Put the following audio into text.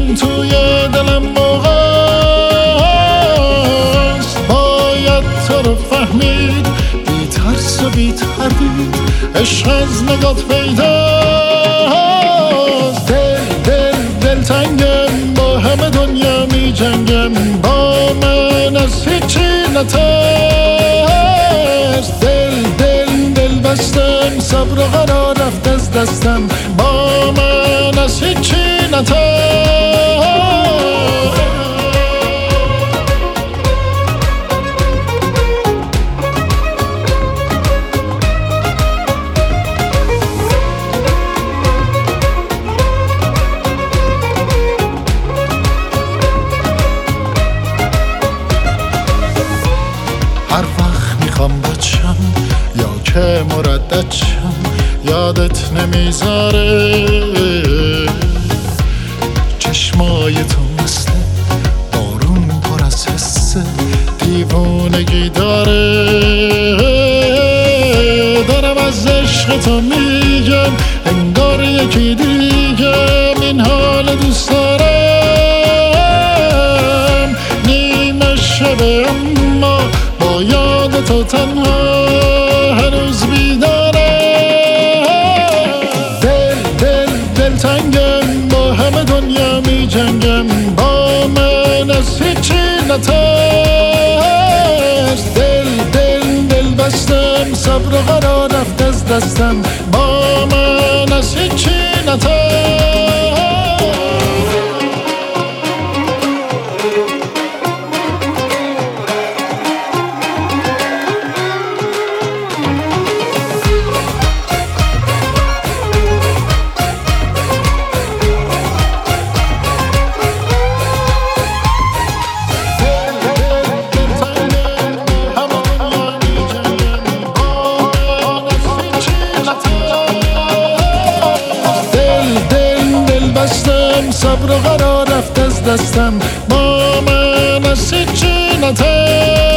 توی دلم موقعست. باید تو رو فهمید، بی ترس و بی تردید، عشق از نگات پیداست. دل تنگم، با همه دنیا می جنگم، با من از هیچی نترس. دل بستم، صبر و قرار رفت از دستم، با من از هیچی نترس. هر وقت میخوام بچم یا که مردد شم، یادت نمیذاره. چشمای تو مثل بارون پر از حس دیوونگی داره. دارم از عشق تو میگم، انگار یکی دیگم این حال دوست دارم. نیمه شبه اما با یاد تو تنها هنوز بیدارم. دل تنگم، با همه دنیا می جنگم، با من از هیچی نترس. دل بستم، صبر و قرار رفت از دستم، با من از هیچی نترس. صبر و قرار رفت از دستم، با من از هیچی نترس.